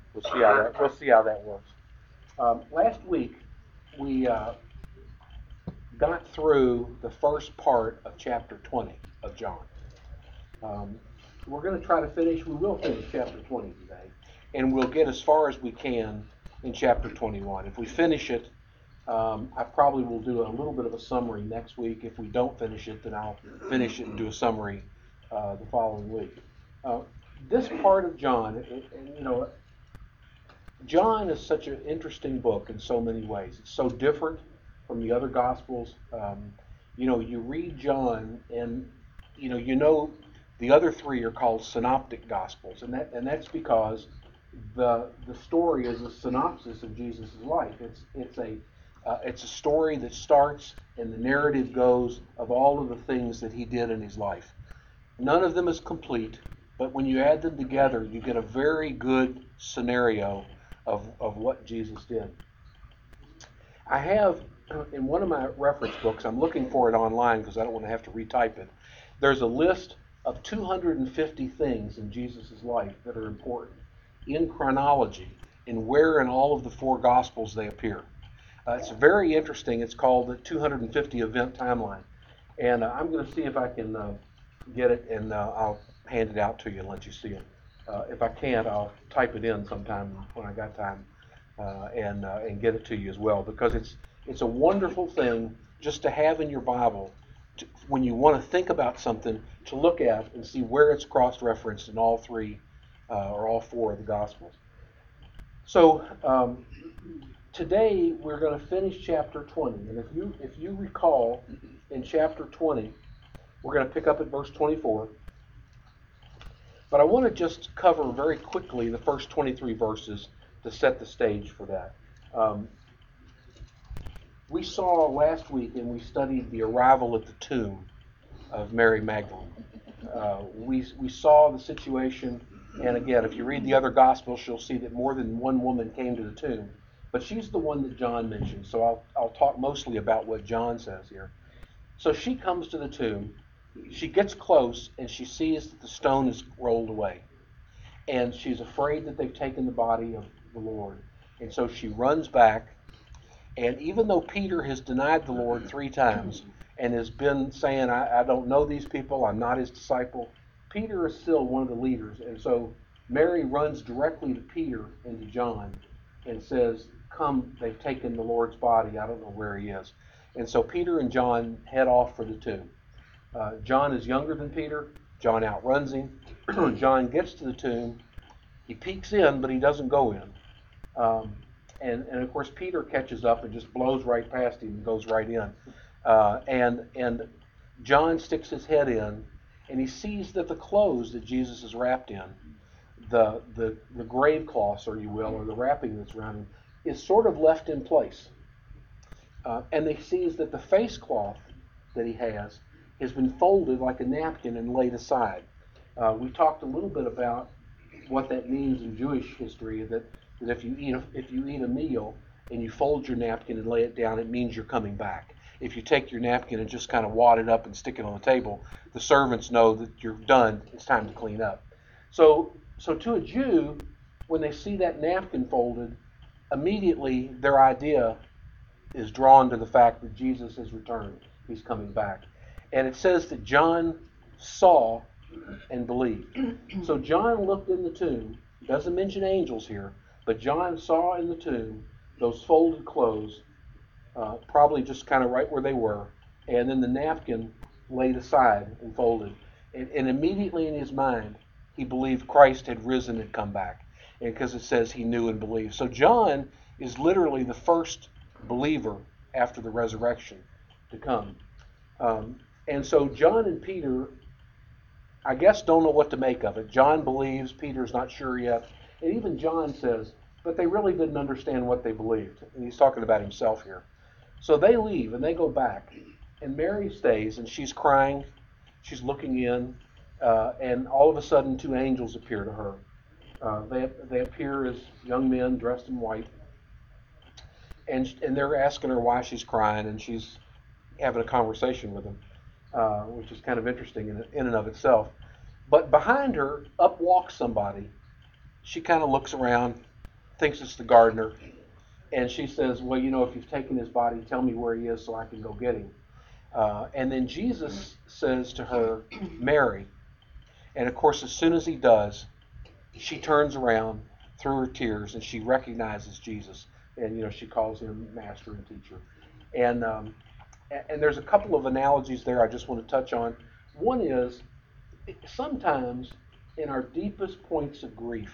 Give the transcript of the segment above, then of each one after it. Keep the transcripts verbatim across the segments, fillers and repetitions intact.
we'll see how that we'll see how that works. Um, last week we uh, got through the first part of chapter twenty of John. Um, we're going to try to finish. We will finish chapter twenty today, and we'll get as far as we can in chapter twenty-one. If we finish it, um, I probably will do a little bit of a summary next week. If we don't finish it, then I'll finish it and do a summary uh, the following week. Uh, this part of John, it, it, you know, John is such an interesting book in so many ways. It's so different from the other Gospels. Um, you know, you read John, and you know, you know, the other three are called synoptic Gospels, and that and that's because the the story is a synopsis of Jesus' life. It's it's a uh, it's a story that starts and the narrative goes of all of the things that he did in his life. None of them is complete, but when you add them together, you get a very good scenario of, of what Jesus did. I have, in one of my reference books, I'm looking for it online because I don't want to have to retype it. There's a list of two hundred fifty things in Jesus' life that are important in chronology and where in all of the four Gospels they appear. Uh, it's very interesting. It's called the two hundred fifty Event Timeline. And uh, I'm going to see if I can uh, get it, and uh, I'll hand it out to you and let you see it. Uh, if I can't, I'll type it in sometime when I got time uh, and uh, and get it to you as well, because it's it's a wonderful thing just to have in your Bible to, when you want to think about something, to look at and see where it's cross-referenced in all three uh, or all four of the Gospels. So um, today we're going to finish chapter twenty, and if you if you recall in chapter twenty, we're going to pick up at verse twenty-four. But I want to just cover very quickly the first twenty-three verses to set the stage for that. Um, we saw last week, and we studied the arrival at the tomb of Mary Magdalene. Uh, we we saw the situation, and again, if you read the other Gospels, you'll see that more than one woman came to the tomb. But she's the one that John mentions, so I'll I'll talk mostly about what John says here. So she comes to the tomb. She gets close, and she sees that the stone is rolled away. And she's afraid that they've taken the body of the Lord. And so she runs back. And even though Peter has denied the Lord three times and has been saying, I, I don't know these people, I'm not his disciple, Peter is still one of the leaders. And so Mary runs directly to Peter and to John and says, come, they've taken the Lord's body. I don't know where he is. And so Peter and John head off for the tomb. Uh, John is younger than Peter. John outruns him. John gets to the tomb. He peeks in, but he doesn't go in. Um, and, and of course, Peter catches up and just blows right past him and goes right in. Uh, and and John sticks his head in, and he sees that the clothes that Jesus is wrapped in, the the, the grave cloths, or you will, or the wrapping that's around him, is sort of left in place. Uh, and he sees that the face cloth that he has has been folded like a napkin and laid aside. Uh, we talked a little bit about what that means in Jewish history, that, that if you eat a, if you eat a meal and you fold your napkin and lay it down, it means you're coming back. If you take your napkin and just kind of wad it up and stick it on the table, the servants know that you're done, it's time to clean up. So, so to a Jew, when they see that napkin folded, immediately their idea is drawn to the fact that Jesus has returned. He's coming back. And it says that John saw and believed. So John looked in the tomb. It doesn't mention angels here, but John saw in the tomb those folded clothes, uh, probably just kind of right where they were, and then the napkin laid aside and folded. And, and immediately in his mind, he believed Christ had risen and come back. And because it says he knew and believed. So John is literally the first believer after the resurrection to come. Um, and so John and Peter, I guess, don't know what to make of it. John believes, Peter's not sure yet. And even John says, but they really didn't understand what they believed. And he's talking about himself here. So they leave and they go back. And Mary stays, and she's crying. She's looking in. Uh, and all of a sudden, two angels appear to her. Uh, they, they appear as young men dressed in white. And, and they're asking her why she's crying, and she's having a conversation with them, uh, which is kind of interesting in, in and of itself. But behind her, up walks somebody. She kind of looks around, thinks it's the gardener. And she says, well, you know, if you've taken his body, tell me where he is so I can go get him. Uh, and then Jesus says to her, Mary. And of course, as soon as he does, she turns around through her tears and she recognizes Jesus. And, you know, she calls him master and teacher. And, um, and there's a couple of analogies there I just want to touch on. One is, sometimes in our deepest points of grief,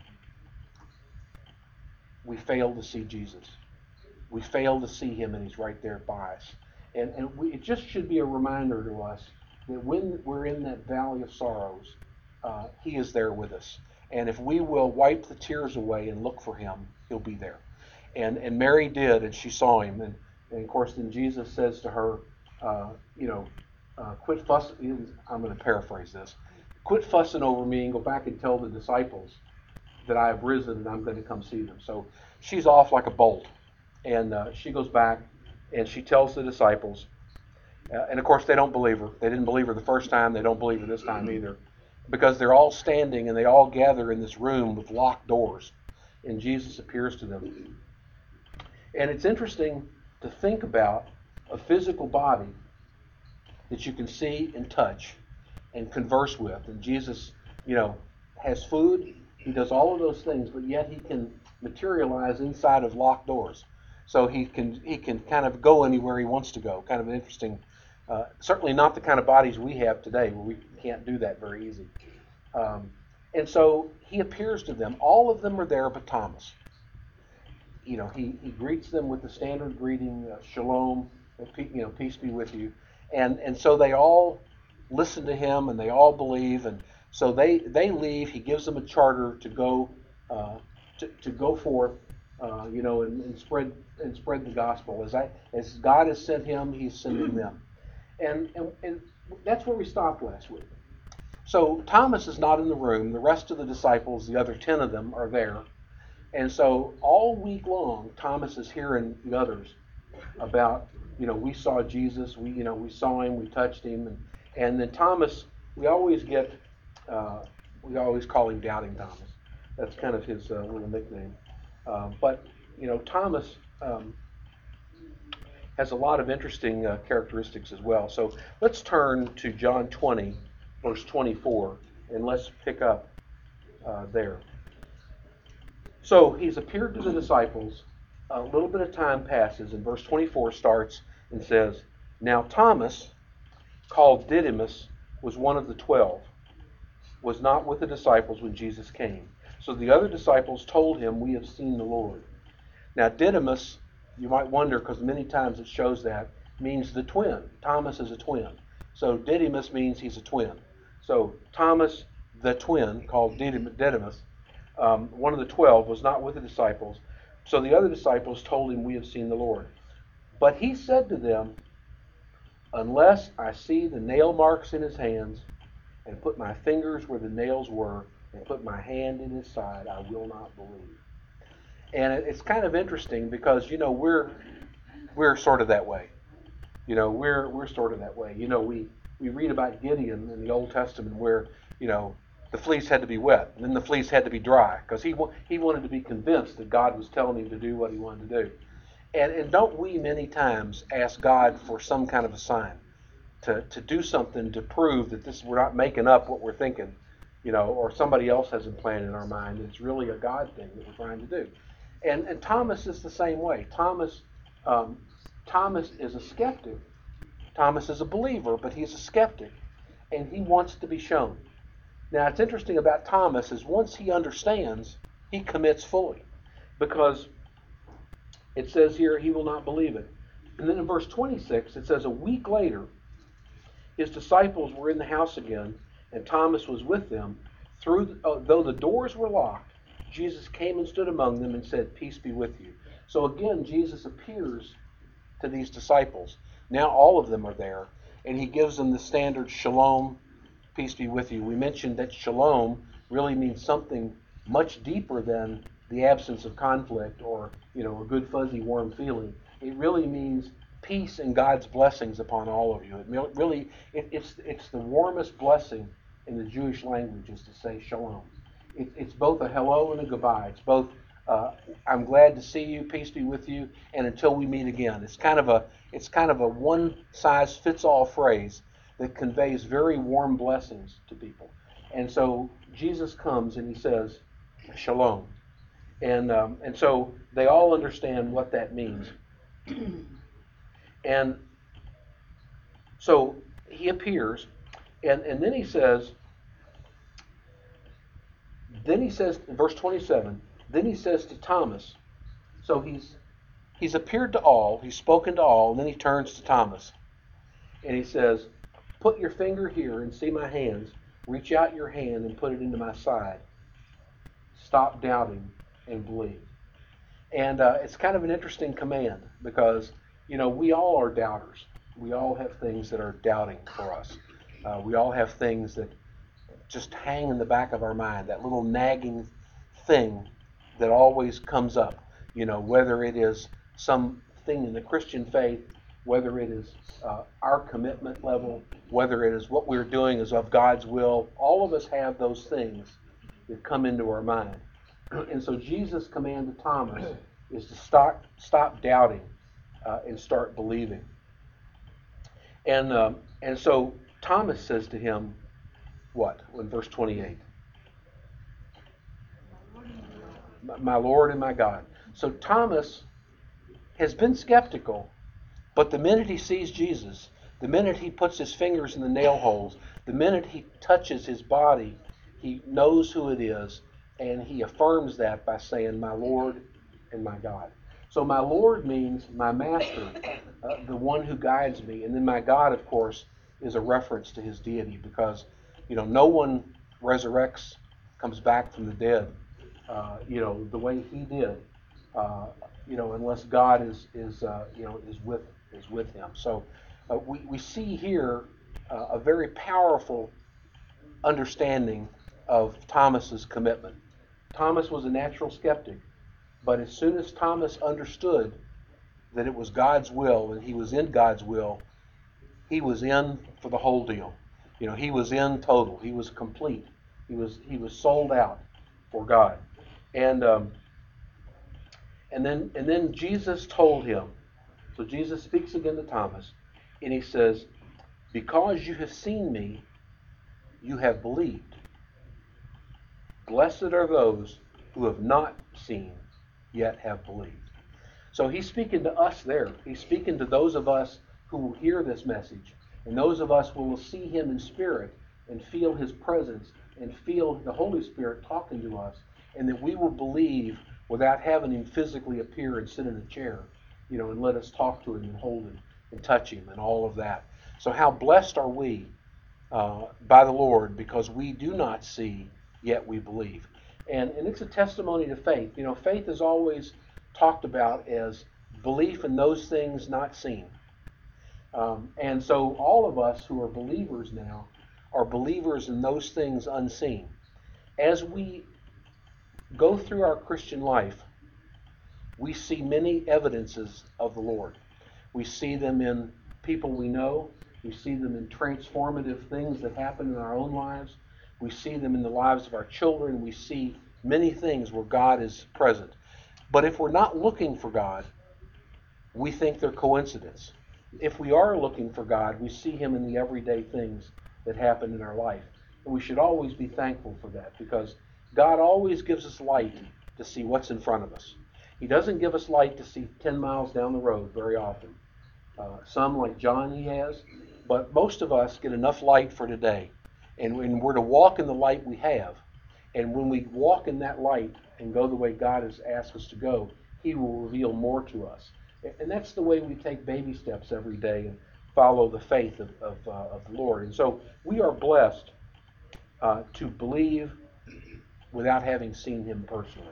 we fail to see Jesus. We fail to see him, and he's right there by us. And, and we, it just should be a reminder to us that when we're in that valley of sorrows, uh, he is there with us. And if we will wipe the tears away and look for him, he'll be there. And and Mary did, and she saw him. And, and of course, then Jesus says to her, uh, you know, uh, quit fussing. I'm going to paraphrase this. Quit fussing over me and go back and tell the disciples that I have risen and I'm going to come see them. So she's off like a bolt. And uh, she goes back and she tells the disciples. Uh, and of course, they don't believe her. They didn't believe her the first time. They don't believe her this time either. Because they're all standing and they all gather in this room with locked doors. And Jesus appears to them. And it's interesting to think about a physical body that you can see and touch and converse with. And Jesus, you know, has food. He does all of those things, but yet he can materialize inside of locked doors. So he can he can kind of go anywhere he wants to go. Kind of an interesting, uh, certainly not the kind of bodies we have today where we can't do that very easy. Um, and so he appears to them. All of them are there but Thomas. You know, he, he greets them with the standard greeting, uh, shalom, you know, peace be with you. And and so they all listen to him and they all believe. And so they, they leave. He gives them a charter to go uh, to, to go forth, uh, you know, and, and spread and spread the gospel. As I as God has sent him, he's sending them. And, and and that's where we stopped last week. So Thomas is not in the room. The rest of the disciples, the other ten of them, are there. And so all week long, Thomas is hearing the others about, you know, we saw Jesus, we you know we saw him, we touched him, and and then Thomas, we always get, uh, we always call him Doubting Thomas. That's kind of his uh, little nickname. Uh, but you know, Thomas um, has a lot of interesting uh, characteristics as well. So let's turn to John twenty, verse twenty-four, and let's pick up uh, there. So he's appeared to the disciples. A little bit of time passes, and verse twenty-four starts and says, Now Thomas, called Didymus, was one of the twelve, was not with the disciples when Jesus came. So the other disciples told him, We have seen the Lord. Now Didymus, you might wonder, because many times it shows that, means the twin. Thomas is a twin. So Didymus means he's a twin. So Thomas, the twin, called Didymus, um, one of the twelve, was not with the disciples. So the other disciples told him, We have seen the Lord. But he said to them, Unless I see the nail marks in his hands, and put my fingers where the nails were, and put my hand in his side, I will not believe. And it's kind of interesting because, you know, we're we're sort of that way. You know, we're we're sort of that way. You know, we, we read about Gideon in the Old Testament where, you know, the fleece had to be wet, and then the fleece had to be dry, because he he wanted to be convinced that God was telling him to do what he wanted to do. And and don't we many times ask God for some kind of a sign, to, to do something to prove that this we're not making up what we're thinking, you know, or somebody else has implanted in our mind. It's really a God thing that we're trying to do. And and Thomas is the same way. Thomas um, Thomas is a skeptic. Thomas is a believer, but he's a skeptic, and he wants to be shown. Now, it's interesting about Thomas is once he understands, he commits fully, because it says here he will not believe it. And then in verse twenty-six, it says, a week later, his disciples were in the house again, and Thomas was with them. Through the, uh, though the doors were locked, Jesus came and stood among them and said, Peace be with you. So again, Jesus appears to these disciples. Now all of them are there, and he gives them the standard shalom, peace be with you. We mentioned that shalom really means something much deeper than the absence of conflict or, you know, a good fuzzy warm feeling. It really means peace and God's blessings upon all of you. It really, it, it's it's the warmest blessing in the Jewish language is to say shalom. It, it's both a hello and a goodbye. It's both uh, I'm glad to see you. Peace be with you. And until we meet again. It's kind of a it's kind of a one size fits all phrase that conveys very warm blessings to people. And so Jesus comes and he says, Shalom. And um, and so they all understand what that means. And so he appears, and, and then he says, then he says in verse twenty-seven, then he says to Thomas, so he's he's appeared to all, he's spoken to all, and then he turns to Thomas. And he says, put your finger here and see my hands. Reach out your hand and put it into my side. Stop doubting and believe. And uh, it's kind of an interesting command because, you know, we all are doubters. We all have things that are doubting for us. Uh, we all have things that just hang in the back of our mind, that little nagging thing that always comes up. You know, whether it is something in the Christian faith, whether it is uh, our commitment level, whether it is what we're doing is of God's will. All of us have those things that come into our mind. And so Jesus' command to Thomas is to stop, stop doubting uh, and start believing. And um, and so Thomas says to him, what? In verse twenty-eight. My Lord and my God. So Thomas has been skeptical, but the minute he sees Jesus, the minute he puts his fingers in the nail holes, the minute he touches his body, he knows who it is, and he affirms that by saying, my Lord and my God. So my Lord means my master, uh, the one who guides me. And then my God, of course, is a reference to his deity because, you know, no one resurrects, comes back from the dead, uh, you know, the way he did, uh, you know, unless God is, is uh, you know, is with is with him. So uh, we, we see here uh, a very powerful understanding of Thomas's commitment. Thomas was a natural skeptic, but as soon as Thomas understood that it was God's will and he was in God's will, he was in for the whole deal. You know, he was in total. He was complete. He was he was sold out for God. And um, and then and then Jesus told him. So Jesus speaks again to Thomas, and he says, "Because you have seen me, you have believed. Blessed are those who have not seen, yet have believed." So he's speaking to us there. He's speaking to those of us who will hear this message, and those of us who will see him in spirit and feel his presence and feel the Holy Spirit talking to us, and that we will believe without having him physically appear and sit in a chair, you know, and let us talk to him and hold him and touch him and all of that. So how blessed are we uh, by the Lord because we do not see, yet we believe. And, and it's a testimony to faith. You know, faith is always talked about as belief in those things not seen. Um, and so all of us who are believers now are believers in those things unseen. As we go through our Christian life, we see many evidences of the Lord. We see them in people we know. We see them in transformative things that happen in our own lives. We see them in the lives of our children. We see many things where God is present. But if we're not looking for God, we think they're coincidence. If we are looking for God, we see him in the everyday things that happen in our life. And we should always be thankful for that because God always gives us light to see what's in front of us. He doesn't give us light to see ten miles down the road very often. Uh, some, like John, he has. But most of us get enough light for today. And when we're to walk in the light we have, and when we walk in that light and go the way God has asked us to go, he will reveal more to us. And that's the way we take baby steps every day and follow the faith of, of, uh, of the Lord. And so we are blessed uh, to believe without having seen him personally.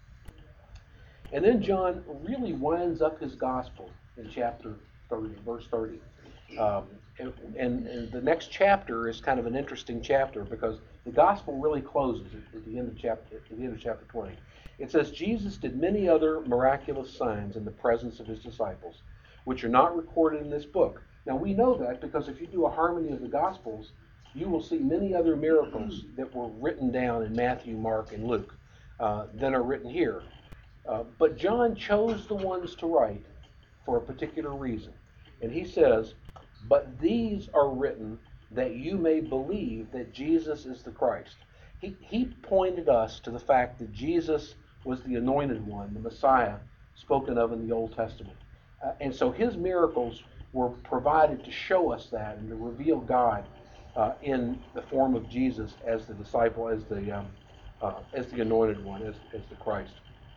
And then John really winds up his gospel in chapter thirty, verse thirty. Um, and, and, and the next chapter is kind of an interesting chapter because the gospel really closes at, at the end of chapter at the end of chapter twenty. It says, Jesus did many other miraculous signs in the presence of his disciples, which are not recorded in this book. Now we know that because if you do a harmony of the Gospels, you will see many other miracles that were written down in Matthew, Mark, and Luke uh, than are written here. Uh, but John chose the ones to write for a particular reason. And he says, but these are written that you may believe that Jesus is the Christ. He, he pointed us to the fact that Jesus was the anointed one, the Messiah spoken of in the Old Testament. Uh, and so his miracles were provided to show us that and to reveal God uh, in the form of Jesus as the disciple, as the um, uh, as the anointed one, as, as the Christ.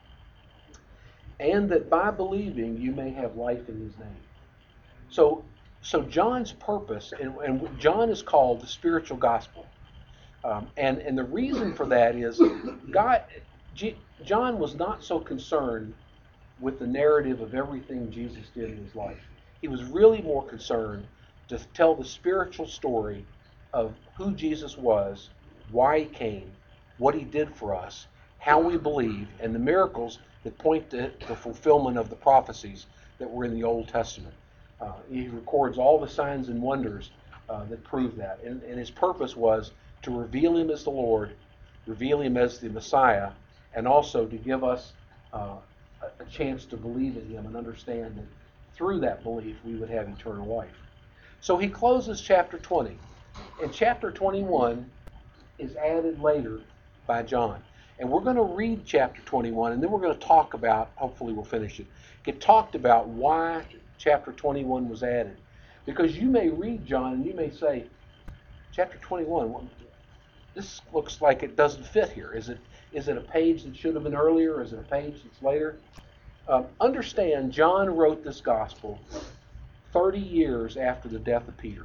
And that by believing you may have life in his name. So, so John's purpose, and, and John is called the spiritual gospel. Um, and, and the reason for that is God, G, John was not so concerned with the narrative of everything Jesus did in his life. He was really more concerned to tell the spiritual story of who Jesus was, why he came, what he did for us, how we believe, and the miracles that point to the fulfillment of the prophecies that were in the Old Testament. Uh, he records all the signs and wonders uh, that prove that. And, and his purpose was to reveal him as the Lord, reveal him as the Messiah, and also to give us uh, a, a chance to believe in him and understand that through that belief we would have eternal life. So he closes chapter twenty. And chapter twenty-one is added later by John. And we're going to read chapter twenty-one, and then we're going to talk about, hopefully we'll finish it, get talked about why chapter twenty-one was added. Because you may read John and you may say, chapter twenty-one, well, this looks like it doesn't fit here. Is it is it a page that should have been earlier? Is it a page that's later? Um, understand, John wrote this gospel thirty years after the death of Peter.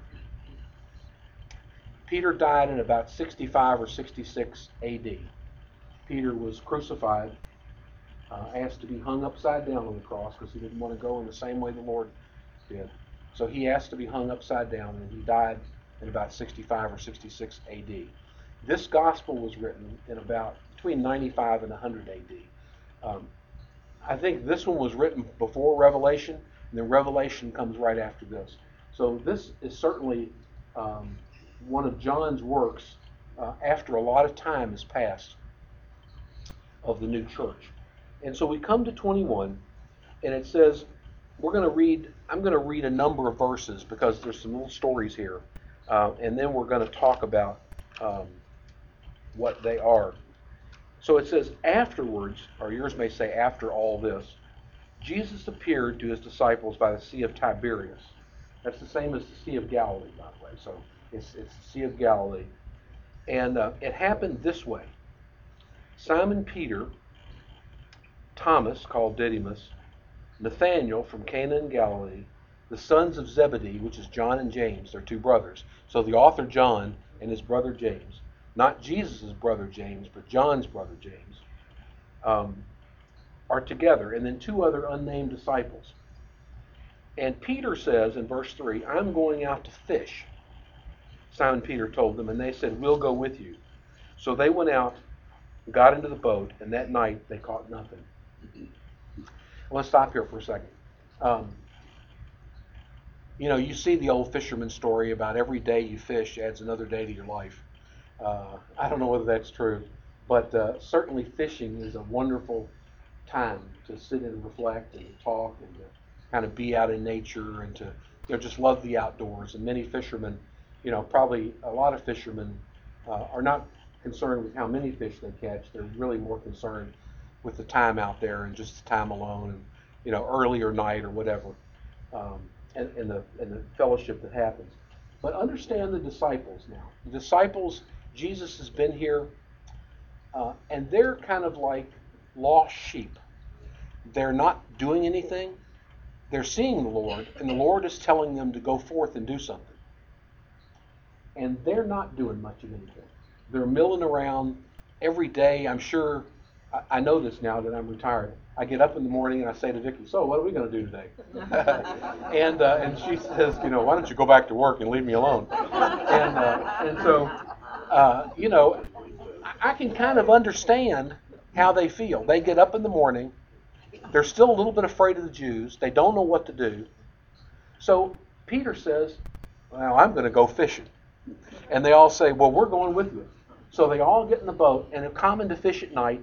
Peter died in about sixty-five or sixty-six A D. Peter was crucified, uh, asked to be hung upside down on the cross because he didn't want to go in the same way the Lord did. So he asked to be hung upside down, and he died in about sixty-five or sixty-six A D. This gospel was written in about between ninety-five and one hundred A D. Um, I think this one was written before Revelation, and then Revelation comes right after this. So this is certainly um, one of John's works uh, after a lot of time has passed of the new church. And so we come to twenty-one, and it says, we're going to read, I'm going to read a number of verses because there's some little stories here, uh, and then we're going to talk about um, what they are. So it says, afterwards, or yours may say after all this, Jesus appeared to his disciples by the Sea of Tiberias. That's the same as the Sea of Galilee, by the way. So it's, it's the Sea of Galilee. And uh, it happened this way. Simon Peter, Thomas, called Didymus, Nathanael from Cana in Galilee, the sons of Zebedee, which is John and James, they're two brothers. So the author John and his brother James, not Jesus' brother James, but John's brother James, um, are together. And then two other unnamed disciples. And Peter says in verse three, I'm going out to fish. Simon Peter told them, and they said, we'll go with you. So they went out, got into the boat, and that night they caught nothing. Let's stop here for a second. Um, you know, you see the old fisherman story about every day you fish adds another day to your life. Uh, I don't know whether that's true, but uh, certainly fishing is a wonderful time to sit and reflect and to talk and to kind of be out in nature and to, you know, just love the outdoors. And many fishermen, you know, probably a lot of fishermen uh, are not concerned with how many fish they catch. They're really more concerned with the time out there and just the time alone and, you know, early or night or whatever, um, and, and, the, and the fellowship that happens. But understand the disciples now. The disciples, Jesus has been here, uh, and they're kind of like lost sheep. They're not doing anything. They're seeing the Lord, and the Lord is telling them to go forth and do something. And they're not doing much of anything. They're milling around every day. I'm sure, I, I know this now that I'm retired. I get up in the morning and I say to Vicki, so what are we going to do today? and uh, and she says, you know, why don't you go back to work and leave me alone? And, uh, and so, uh, you know, I, I can kind of understand how they feel. They get up in the morning. They're still a little bit afraid of the Jews. They don't know what to do. So Peter says, well, I'm going to go fishing. And they all say, well, we're going with you. So they all get in the boat, and it's common to fish at night.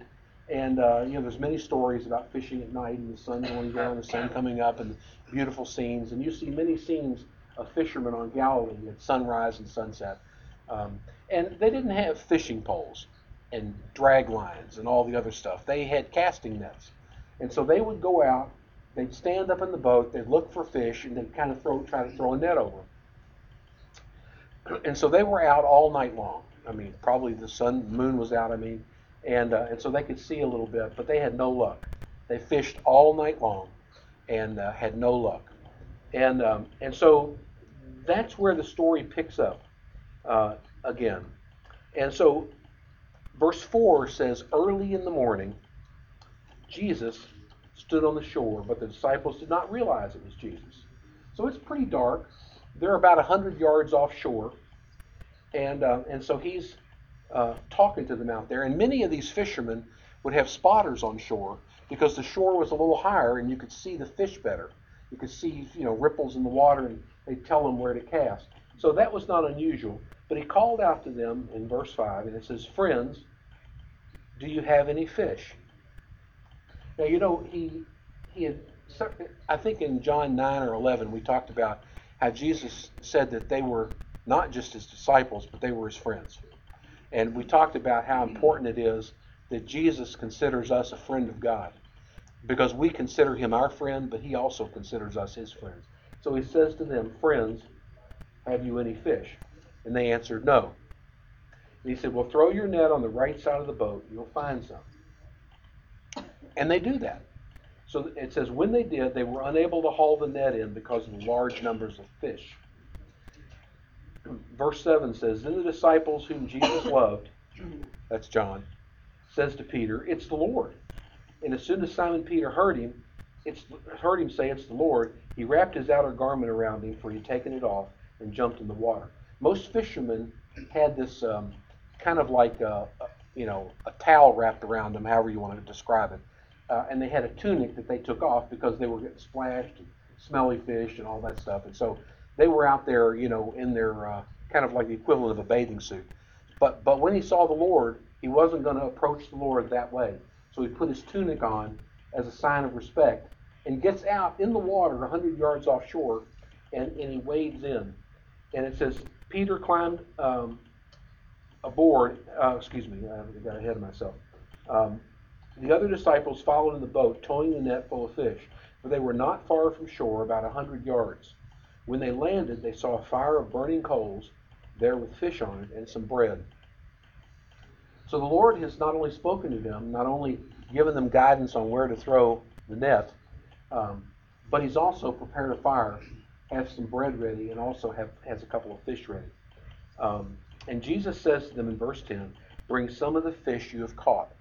And uh, you know, there's many stories about fishing at night and the sun going down, the sun coming up, and beautiful scenes. And you see many scenes of fishermen on Galilee at sunrise and sunset. Um, and they didn't have fishing poles and drag lines and all the other stuff. They had casting nets. And so they would go out, they'd stand up in the boat, they'd look for fish, and they'd kind of throw, try to throw a net over them. And so they were out all night long. I mean, probably the sun, the moon was out, I mean, and uh, and so they could see a little bit, but they had no luck. They fished all night long and uh, had no luck. And um, and so that's where the story picks up uh, again. And so verse four says, early in the morning, Jesus stood on the shore, but the disciples did not realize it was Jesus. So it's pretty dark. They're about one hundred yards offshore. And uh, and so he's uh, talking to them out there. And many of these fishermen would have spotters on shore because the shore was a little higher and you could see the fish better. You could see, you know, ripples in the water, and they'd tell them where to cast. So that was not unusual. But he called out to them in verse five, and it says, friends, do you have any fish? Now, you know, he he had, I think in John nine or eleven, we talked about how Jesus said that they were not just his disciples, but they were his friends. And we talked about how important it is that Jesus considers us a friend of God, because we consider him our friend, but he also considers us his friends. So he says to them, friends, have you any fish? And they answered, no. And he said, well, throw your net on the right side of the boat, and you'll find some. And they do that. So it says, when they did, they were unable to haul the net in because of the large numbers of fish. Verse seven says, then the disciples whom Jesus loved, that's John, says to Peter, it's the Lord. And as soon as Simon Peter heard him, it's, heard him say it's the Lord, he wrapped his outer garment around him, for he had taken it off, and jumped in the water. Most fishermen had this um, kind of like a, a, you know, a towel wrapped around them, however you want to describe it. Uh, and they had a tunic that they took off because they were getting splashed and smelly fish and all that stuff. And so they were out there, you know, in their uh, kind of like the equivalent of a bathing suit. But but when he saw the Lord, he wasn't going to approach the Lord that way. So he put his tunic on as a sign of respect and gets out in the water one hundred yards offshore, and, and he wades in. And it says, Peter climbed um, aboard. Uh, excuse me, I got ahead of myself. Um, the other disciples followed in the boat, towing the net full of fish, for they were not far from shore, about a hundred yards. When they landed, they saw a fire of burning coals there with fish on it and some bread. So the Lord has not only spoken to them, not only given them guidance on where to throw the net, um, but he's also prepared a fire, has some bread ready, and also have, has a couple of fish ready. Um, and Jesus says to them in verse ten, bring some of the fish you have caught.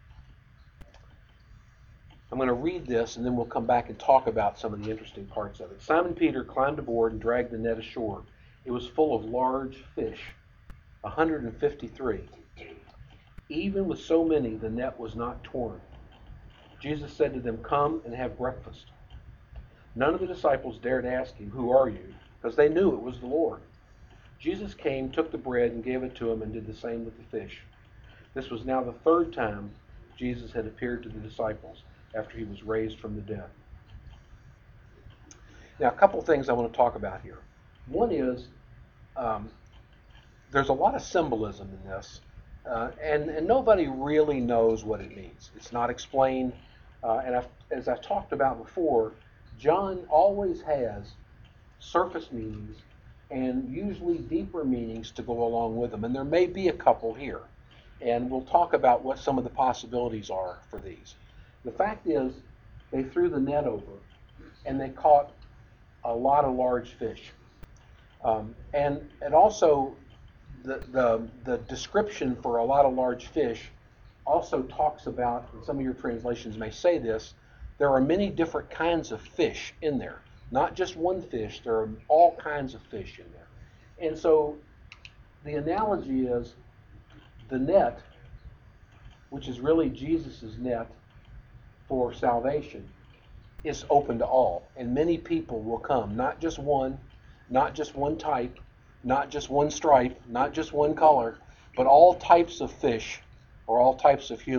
I'm going to read this, and then we'll come back and talk about some of the interesting parts of it. Simon Peter climbed aboard and dragged the net ashore. It was full of large fish, one hundred fifty-three. Even with so many, the net was not torn. Jesus said to them, come and have breakfast. None of the disciples dared ask him, who are you? Because they knew it was the Lord. Jesus came, took the bread, and gave it to them, and did the same with the fish. This was now the third time Jesus had appeared to the disciples after he was raised from the dead. Now, a couple things I want to talk about here. One is, um, there's a lot of symbolism in this, uh, and, and nobody really knows what it means. It's not explained, uh, and I've, as I've talked about before, John always has surface meanings and usually deeper meanings to go along with them, and there may be a couple here, and we'll talk about what some of the possibilities are for these. The fact is, they threw the net over, and they caught a lot of large fish. Um, and and also, the, the the description for a lot of large fish also talks about, and some of your translations may say this, there are many different kinds of fish in there. Not just one fish, there are all kinds of fish in there. And so, the analogy is, the net, which is really Jesus' net, for salvation, is open to all, and many people will come, not just one, not just one type, not just one stripe, not just one color, but all types of fish or all types of human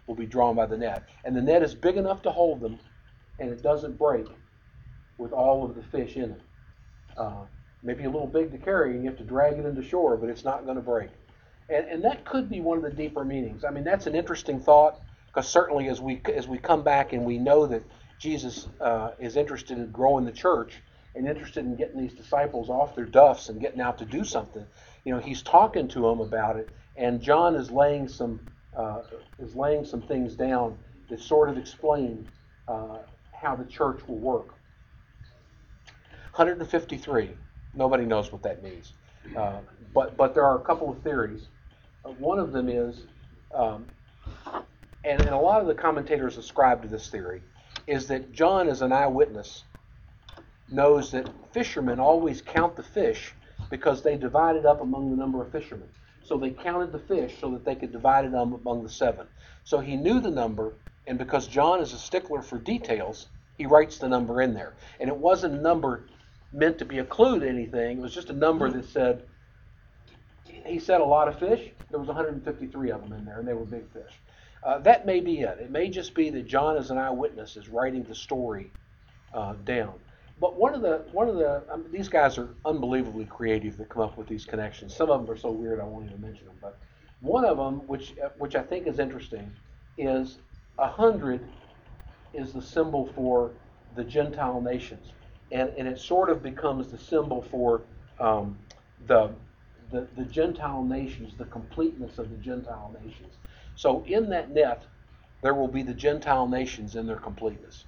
will be drawn by the net. And the net is big enough to hold them, and it doesn't break with all of the fish in it. Uh, maybe a little big to carry, and you have to drag it into shore, but it's not going to break. And, and that could be one of the deeper meanings. I mean, that's an interesting thought, because certainly as we as we come back and we know that Jesus uh, is interested in growing the church and interested in getting these disciples off their duffs and getting out to do something, you know, he's talking to them about it, and John is laying some uh, is laying some things down that sort of explain uh, how the church will work. one hundred fifty-three. Nobody knows what that means, uh, but but there are a couple of theories. Uh, one of them is, um, and, and a lot of the commentators ascribe to this theory, is that John, as an eyewitness, knows that fishermen always count the fish because they divide it up among the number of fishermen. So they counted the fish so that they could divide it up among the seven. So he knew the number, and because John is a stickler for details, he writes the number in there. And it wasn't a number meant to be a clue to anything. It was just a number that said, he said a lot of fish. There was one hundred fifty-three of them in there, and they were big fish. Uh, that may be it. It may just be that John, as an eyewitness, is writing the story uh, down. But one of the one of the I mean, these guys are unbelievably creative that come up with these connections. Some of them are so weird I won't even mention them. But one of them, which which I think is interesting, is a hundred is the symbol for the Gentile nations, and and it sort of becomes the symbol for um, the, the the Gentile nations, the completeness of the Gentile nations. So in that net, there will be the Gentile nations in their completeness.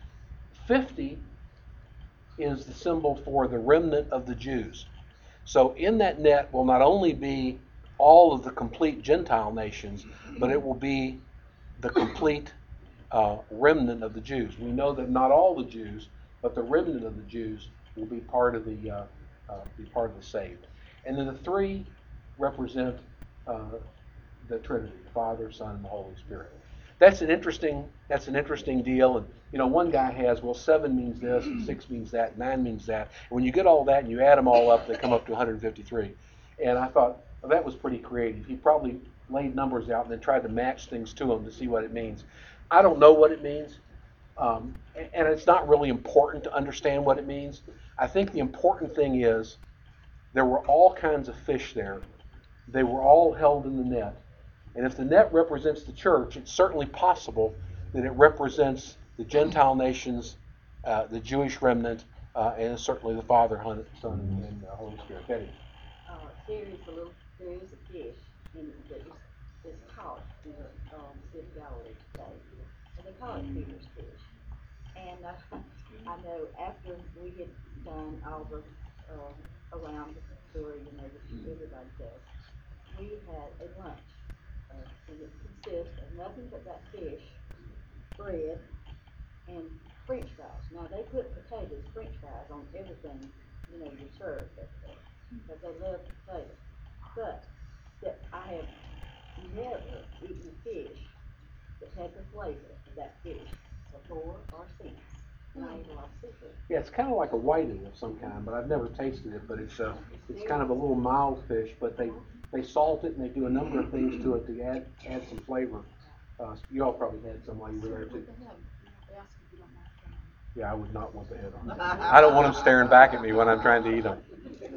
Fifty is the symbol for the remnant of the Jews. So in that net will not only be all of the complete Gentile nations, but it will be the complete uh, remnant of the Jews. We know that not all the Jews, but the remnant of the Jews will be part of the uh, uh, be part of the saved. And then the three represent uh, the Trinity: the Father, Son, and the Holy Spirit. That's an interesting. That's an interesting deal. And you know, one guy has, well, seven means this, and six means that, and nine means that. And when you get all that and you add them all up, they come up to one hundred fifty-three. And I thought, well, that was pretty creative. He probably laid numbers out and then tried to match things to them to see what it means. I don't know what it means, um, and it's not really important to understand what it means. I think the important thing is there were all kinds of fish there. They were all held in the net. And if the net represents the church, it's certainly possible that it represents the Gentile nations, uh, the Jewish remnant, uh, and certainly the Father, Son, and the Holy Spirit. Betty. Uh, there is a little, there is a fish in, that is, is caught in the um, Sea of Galilee today, and they call it Peter's fish. And uh, I know after we had done all the uh, around the story, you know, that everybody does, we had a lunch. Uh, and it consists of nothing but that fish, bread, and French fries. Now they put potatoes, French fries on everything, you know, you serve, because they love potatoes. But that I have never eaten fish that had the flavor of that fish before or since. And I eat a lot of seafood. Yeah, it's kind of like a whiting of some kind, but I've never tasted it. But it's uh, it's kind of a little mild fish, but they they salt it and they do a number of things to it to add add some flavor. Uh, you all probably had some while you were there too. Yeah, I would not want the head on it. I don't want them staring back at me when I'm trying to eat them.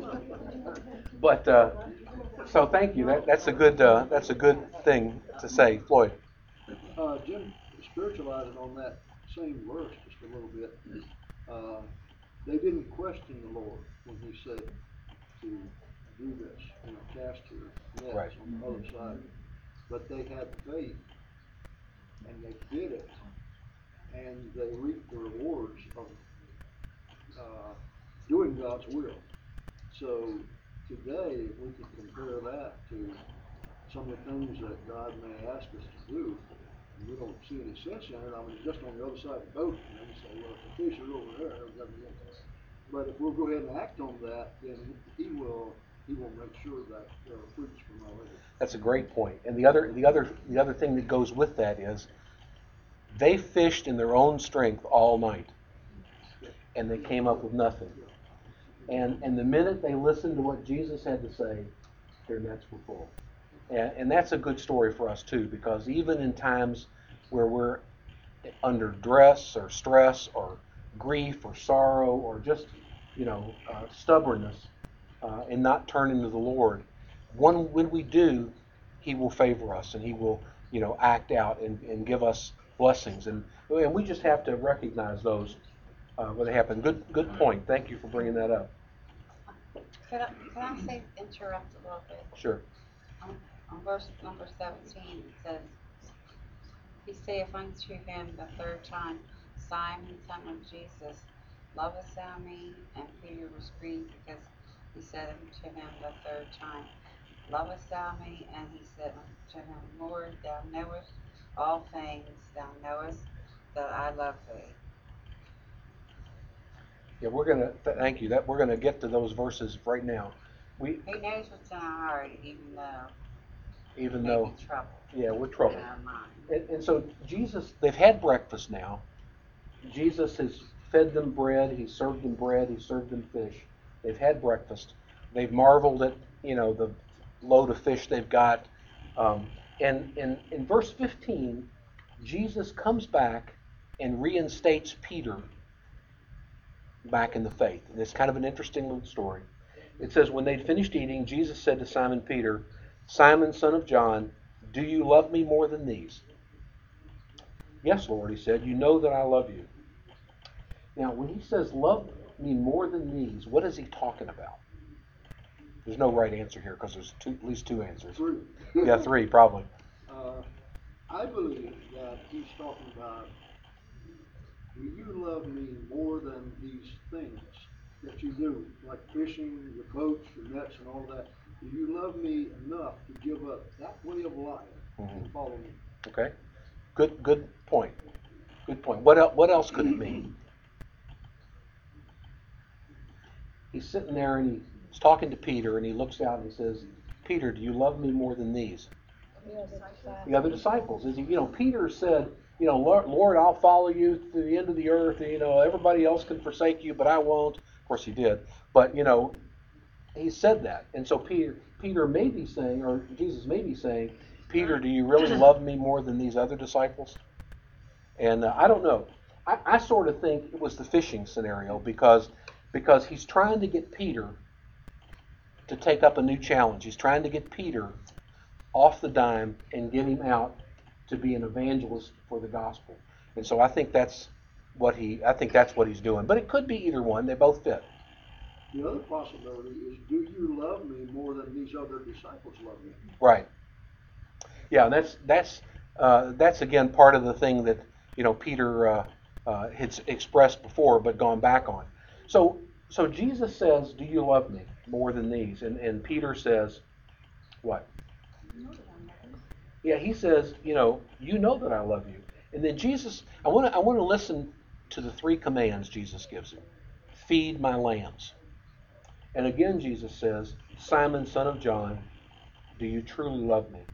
But uh, so thank you. That that's a good uh, that's a good thing to say, Floyd. Uh, Jim, spiritualizing on that same verse just a little bit. Uh, they didn't question the Lord when He said to do this, you know, cast your nets Right. on the other side. But they had faith, and they did it, and they reaped the rewards of uh, doing God's will. So today we can compare that to some of the things that God may ask us to do. And we don't see any sense in it. I mean, just on the other side of the boat, and then you say, well, if the fish are over there, it doesn't get us. But if we'll go ahead and act on that, then He will He will make sure that there are fruits from our labor. That's a great point. And the other the other the other thing that goes with that is they fished in their own strength all night, and they came up with nothing. And and the minute they listened to what Jesus had to say, their nets were full. And, and that's a good story for us too, because even in times where we're under duress or stress or grief or sorrow or just, you know, uh, stubbornness uh, and not turning to the Lord, one, when we do, He will favor us and He will, you know, act out and, and give us blessings. And, and we just have to recognize those uh, when they happen. Good, good point. Thank you for bringing that up. Could I, could I say, interrupt a little bit? Sure. On, on verse number seventeen, it says, He saith unto him the third time, Simon, son of Jesus, lovest thou me? And Peter was grieved because he said unto him the third time, Lovest thou me? And he said unto him, Lord, thou knowest all things, thou knowest that I love thee. Yeah, we're gonna th- thank you. That we're gonna get to those verses right now. We He knows what's in our heart, even though even may though be trouble yeah we're in troubled. our mind. And, and so Jesus, they've had breakfast now. Jesus has fed them bread. He served them bread. He served them fish. They've had breakfast. They've marveled at, you know, the load of fish they've got. Um, and in, in verse fifteen, Jesus comes back and reinstates Peter back in the faith. And it's kind of an interesting little story. It says, when they'd finished eating, Jesus said to Simon Peter, Simon, son of John, do you love me more than these? Yes, Lord, he said, you know that I love you. Now, when he says love me more than these, what is he talking about? There's no right answer here because there's two, at least two answers. Three. Yeah, three probably. Uh, I believe that he's talking about, do you love me more than these things that you do, like fishing, your boats, your nets, and all that? Do you love me enough to give up that way of life Mhm. and follow me? Okay. Good. Good point. Good point. What else? What else could it mean? He's sitting there and he's talking to Peter, and he looks out and he says, "Peter, do you love me more than these?" The other disciples. Is he? You know, Peter said, "You know, Lord, Lord, I'll follow you to the end of the earth. You know, everybody else can forsake you, but I won't." Of course, he did. But you know, he said that, and so Peter, Peter may be saying, or Jesus may be saying, Peter, do you really love me more than these other disciples? And uh, I don't know. I, I sort of think it was the fishing scenario because because he's trying to get Peter to take up a new challenge. He's trying to get Peter off the dime and get him out to be an evangelist for the gospel. And so I think that's what he I think that's what he's doing. But it could be either one. They both fit. The other possibility is, do you love me more than these other disciples love me? Right. Yeah, and that's that's uh, that's again part of the thing that you know Peter uh, uh, had expressed before, but gone back on. So so Jesus says, "Do you love me more than these?" And and Peter says, "What?" Yeah, he says, "You know, you know that I love you." And then Jesus, I want to I want to listen to the three commands Jesus gives him. Feed my lambs. And again, Jesus says, Simon, son of John, do you truly love me?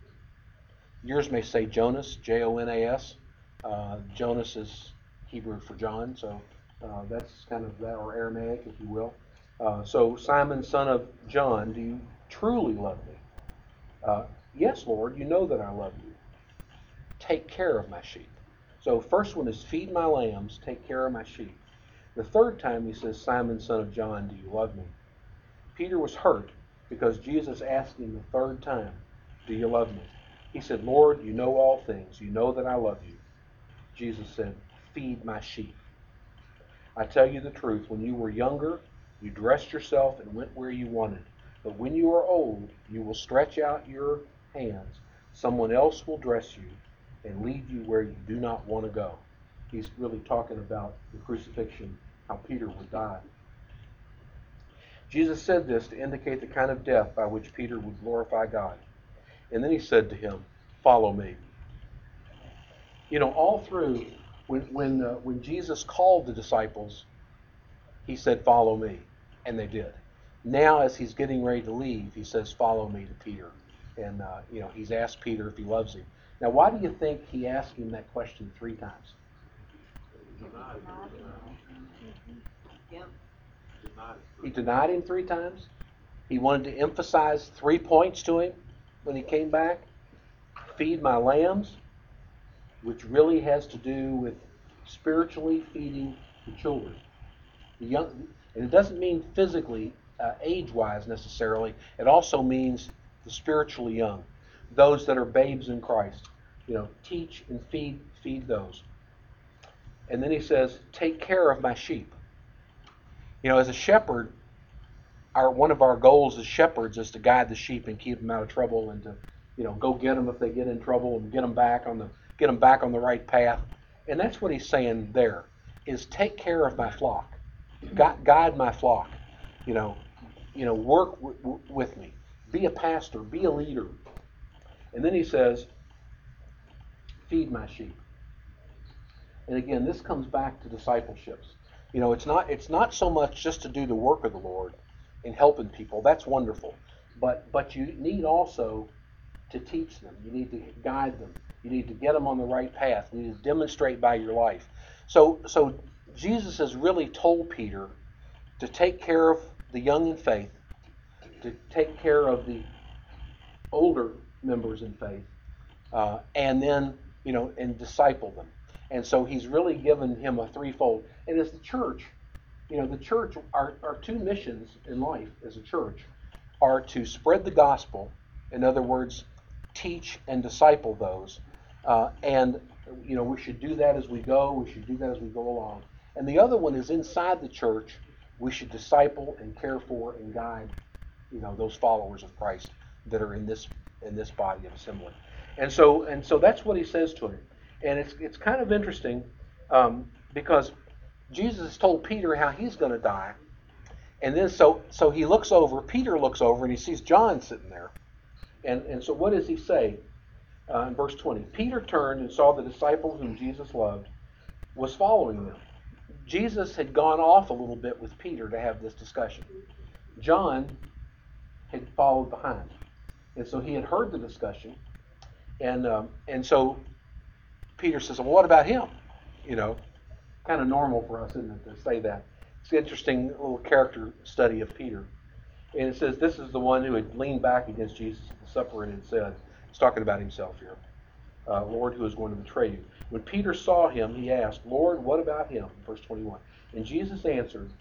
Yours may say Jonas, J O N A S. Uh, Jonas is Hebrew for John, so uh, that's kind of that, or Aramaic, if you will. Uh, so, Simon, son of John, do you truly love me? Uh, yes, Lord, you know that I love you. Take care of my sheep. So, first one is feed my lambs, take care of my sheep. The third time he says, Simon, son of John, do you love me? Peter was hurt because Jesus asked him the third time, do you love me? He said, Lord, you know all things. You know that I love you. Jesus said, feed my sheep. I tell you the truth, when you were younger, you dressed yourself and went where you wanted. But when you are old, you will stretch out your hands. Someone else will dress you and lead you where you do not want to go. He's really talking about the crucifixion, how Peter would die. Jesus said this to indicate the kind of death by which Peter would glorify God. And then he said to him, follow me. You know, all through, when when uh, when Jesus called the disciples, he said, follow me. And they did. Now, as he's getting ready to leave, he says, follow me to Peter. And, uh, you know, he's asked Peter if he loves him. Now, why do you think he asked him that question three times? Yep. He denied him three times. He wanted to emphasize three points to him when he came back. Feed my lambs, which really has to do with spiritually feeding the children. The young, and it doesn't mean physically, uh, age-wise necessarily. It also means the spiritually young, those that are babes in Christ. You know, teach and feed, feed those. And then he says, take care of my sheep. You know, as a shepherd, our one of our goals as shepherds is to guide the sheep and keep them out of trouble, and to, you know, go get them if they get in trouble and get them back on the get them back on the right path. And that's what he's saying there, is take care of my flock, guide, guide my flock. You know, you know, work w- w- with me, be a pastor, be a leader. And then he says, feed my sheep. And again, this comes back to discipleships. You know, it's not it's not so much just to do the work of the Lord in helping people. That's wonderful. But but you need also to teach them. You need to guide them. You need to get them on the right path. You need to demonstrate by your life. So so Jesus has really told Peter to take care of the young in faith, to take care of the older members in faith, uh, and then, you know, and disciple them. And so he's really given him a threefold. And as the church, you know, the church, our, our two missions in life as a church are to spread the gospel. In other words, teach and disciple those. Uh, and, you know, we should do that as we go. We should do that as we go along. And the other one is inside the church, we should disciple and care for and guide, you know, those followers of Christ that are in this in this body of assembly. And so and so that's what he says to him. And it's it's kind of interesting um, because Jesus has told Peter how he's going to die. And then so so he looks over, Peter looks over, and he sees John sitting there. And, and so what does he say uh, in verse twenty? Peter turned and saw the disciple whom Jesus loved was following them. Jesus had gone off a little bit with Peter to have this discussion. John had followed behind. And so he had heard the discussion. And um, and so Peter says, well, what about him? You know, kind of normal for us, isn't it, to say that. It's an interesting little character study of Peter. And it says, this is the one who had leaned back against Jesus at the supper and had said, he's talking about himself here, uh, Lord, who is going to betray you. When Peter saw him, he asked, Lord, what about him? Verse twenty-one. And Jesus answered,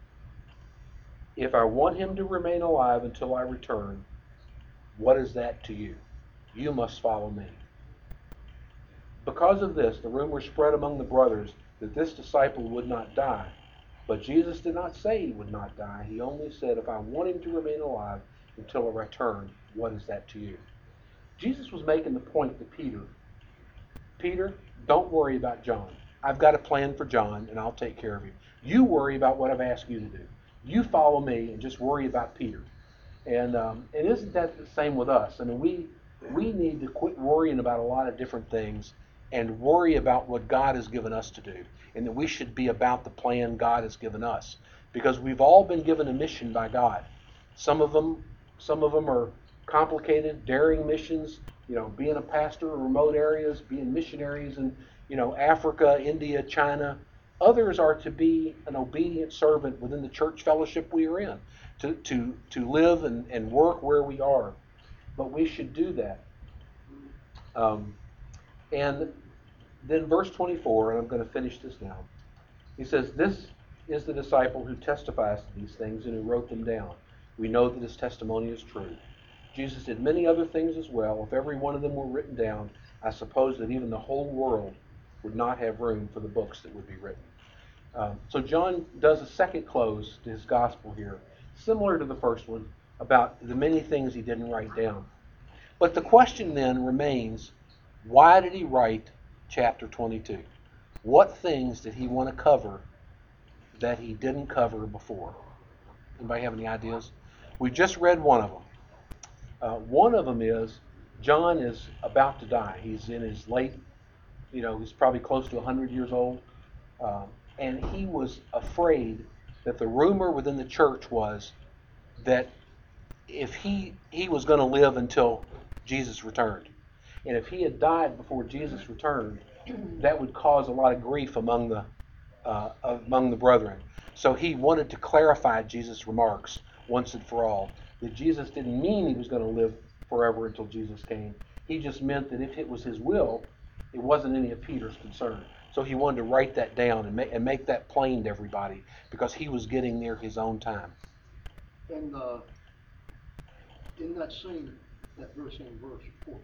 if I want him to remain alive until I return, what is that to you? You must follow me. Because of this, the rumor spread among the brothers that this disciple would not die. But Jesus did not say he would not die. He only said, if I want him to remain alive until I return, what is that to you? Jesus was making the point to Peter, Peter, don't worry about John. I've got a plan for John, and I'll take care of you. You worry about what I've asked you to do. You follow me and just worry about Peter. And um, and isn't that the same with us? I mean, we we need to quit worrying about a lot of different things and worry about what God has given us to do, and that we should be about the plan God has given us, because we've all been given a mission by God. Some of them, some of them are complicated, daring missions. You know, being a pastor in remote areas, being missionaries in, you know, Africa, India, China. Others are to be an obedient servant within the church fellowship we are in, to to to live and, and work where we are. But we should do that. Um, and then verse twenty-four, and I'm going to finish this now. He says, this is the disciple who testifies to these things and who wrote them down. We know that his testimony is true. Jesus did many other things as well. If every one of them were written down, I suppose that even the whole world would not have room for the books that would be written. Um, so John does a second close to his gospel here, similar to the first one, about the many things he didn't write down. But the question then remains, why did he write chapter twenty-two? What things did he want to cover that he didn't cover before? Anybody have any ideas? We just read one of them. Uh, one of them is John is about to die. He's in his late, you know, he's probably close to one hundred years old. Uh, and he was afraid that the rumor within the church was that if he he was going to live until Jesus returned. And if he had died before Jesus returned, that would cause a lot of grief among the uh, among the brethren. So he wanted to clarify Jesus' remarks once and for all, that Jesus didn't mean he was going to live forever until Jesus came. He just meant that if it was his will, it wasn't any of Peter's concern. So he wanted to write that down and make, and make that plain to everybody because he was getting near his own time. And uh, in that same, that very same verse, of course,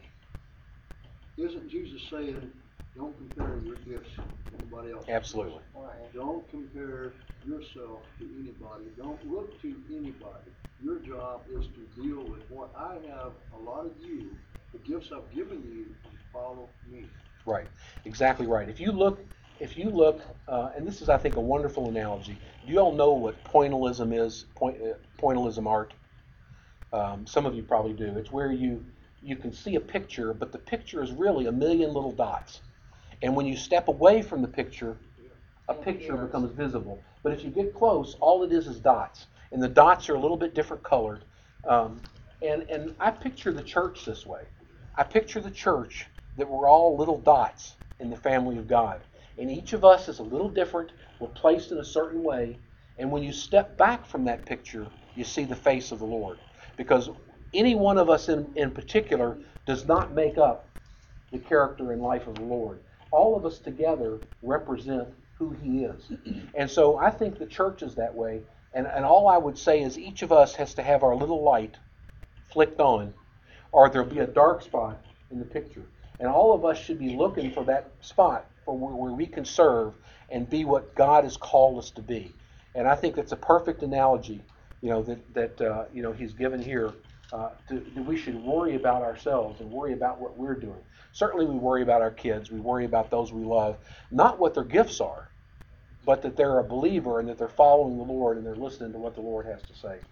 isn't Jesus saying, don't compare your gifts to anybody else? Absolutely. Don't compare yourself to anybody. Don't look to anybody. Your job is to deal with what I have allotted you, the gifts I've given you, and follow me. Right, exactly right. If you look, if you look, uh, and this is, I think, a wonderful analogy. Do you all know what pointillism is? Point, uh, pointillism art. Um, some of you probably do. It's where you you can see a picture, but the picture is really a million little dots. And when you step away from the picture, a picture becomes visible. But if you get close, all it is is dots, and the dots are a little bit different colored. Um, and and I picture the church this way. I picture the church that we're all little dots in the family of God. And each of us is a little different. We're placed in a certain way. And when you step back from that picture, you see the face of the Lord. Because any one of us in, in particular does not make up the character and life of the Lord. All of us together represent who He is. And so I think the church is that way. And, and all I would say is each of us has to have our little light flicked on, or there'll be a dark spot in the picture. And all of us should be looking for that spot for where, where we can serve and be what God has called us to be. And I think that's a perfect analogy, you know, that, that uh, you know, He's given here. Uh, to, that we should worry about ourselves and worry about what we're doing. Certainly we worry about our kids. We worry about those we love. Not what their gifts are, but that they're a believer and that they're following the Lord and they're listening to what the Lord has to say.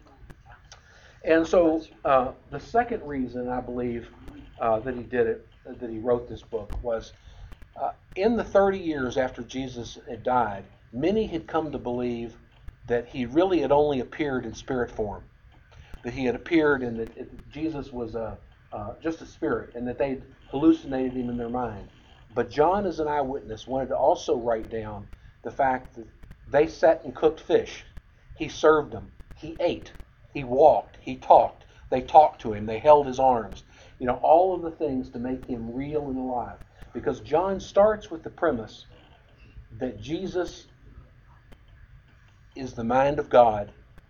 And so uh, the second reason I believe uh, that he did it, that he wrote this book, was uh, in the thirty years after Jesus had died, many had come to believe that he really had only appeared in spirit form, that he had appeared and that it, Jesus was a, uh, just a spirit, and that they hallucinated him in their mind. But John, as an eyewitness, wanted to also write down the fact that they sat and cooked fish. He served them. He ate. He walked. He talked. They talked to him. They held his arms. You know, all of the things to make him real and alive. Because John starts with the premise that Jesus is the mind of God,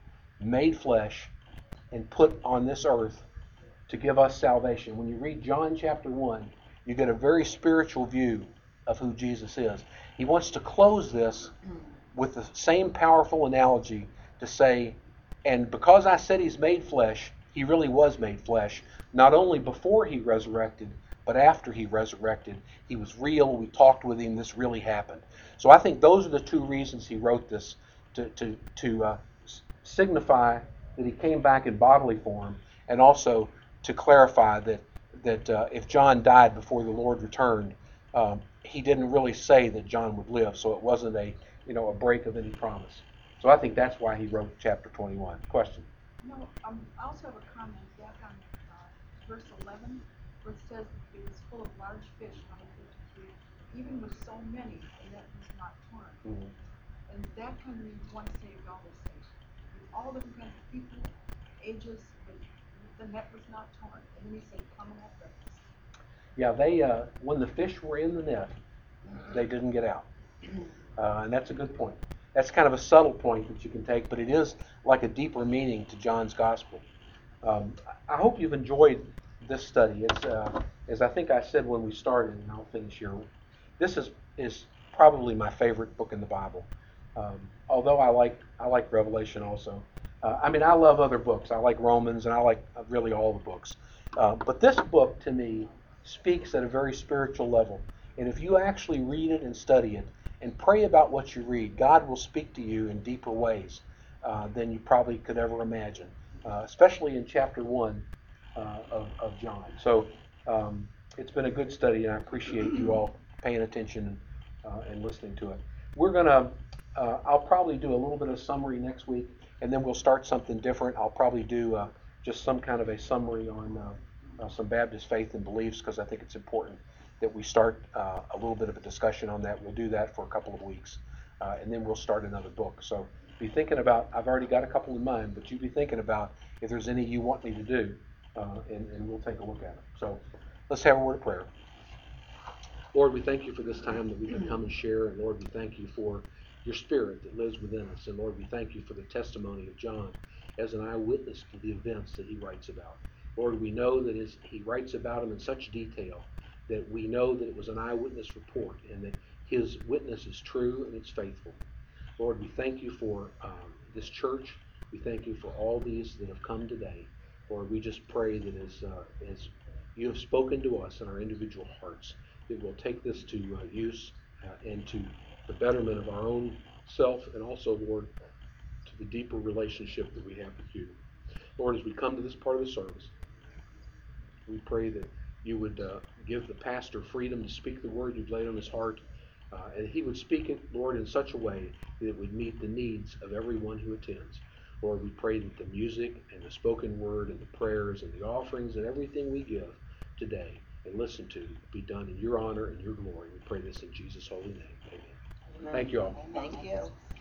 made flesh, and put on this earth to give us salvation. When you read John chapter one, you get a very spiritual view of who Jesus is. He wants to close this with the same powerful analogy to say, and because I said he's made flesh, he really was made flesh, not only before he resurrected, but after he resurrected. He was real. We talked with him. This really happened. So I think those are the two reasons he wrote this, to, to, to uh, signify that he came back in bodily form, and also to clarify that that uh, if John died before the Lord returned, um, he didn't really say that John would live, so it wasn't a you know a break of any promise. So I think that's why he wrote chapter twenty-one. Question? No, um, I also have a comment back on uh, verse eleven, where it says it was full of large fish, one fifty-three, even with so many, the net was not torn. Mm-hmm. And that kind of means once saved, always saved. All different kinds of people, ages, but the net was not torn. And then he said, come and have breakfast. Yeah, they uh, when the fish were in the net, they didn't get out, uh, and that's a good point. That's kind of a subtle point that you can take, but it is like a deeper meaning to John's gospel. Um, I hope you've enjoyed this study. It's uh, as I think I said when we started, and I'll finish here. This is is probably my favorite book in the Bible. Um, although I like I like Revelation also. Uh, I mean, I love other books. I like Romans, and I like really all the books. Uh, but this book, to me, speaks at a very spiritual level. And if you actually read it and study it and pray about what you read, God will speak to you in deeper ways uh, than you probably could ever imagine, uh, especially in chapter one uh, of, of John. So um, it's been a good study, and I appreciate you all paying attention uh, and listening to it. We're going to Uh, I'll probably do a little bit of summary next week, and then we'll start something different. I'll probably do uh, just some kind of a summary on uh, uh, some Baptist faith and beliefs, because I think it's important that we start uh, a little bit of a discussion on that. We'll do that for a couple of weeks, uh, and then we'll start another book. So be thinking about, I've already got a couple in mind, but you be thinking about if there's any you want me to do, uh, and, and we'll take a look at it. So let's have a word of prayer. Lord, we thank you for this time that we can come and share. And Lord, we thank you for your Spirit that lives within us. And Lord, we thank you for the testimony of John as an eyewitness to the events that he writes about. Lord, we know that as he writes about them in such detail that we know that it was an eyewitness report and that his witness is true and it's faithful. Lord, we thank you for um, this church. We thank you for all these that have come today. Lord, we just pray that as, uh, as you have spoken to us in our individual hearts, that we'll take this to uh, use uh, and to the betterment of our own self and also, Lord, to the deeper relationship that we have with you. Lord, as we come to this part of the service, we pray that you would uh, give the pastor freedom to speak the word you've laid on his heart, uh, and he would speak it, Lord, in such a way that it would meet the needs of everyone who attends. Lord, we pray that the music and the spoken word and the prayers and the offerings and everything we give today and listen to be done in your honor and your glory. We pray this in Jesus' holy name. Amen. Thank you all. Thank you.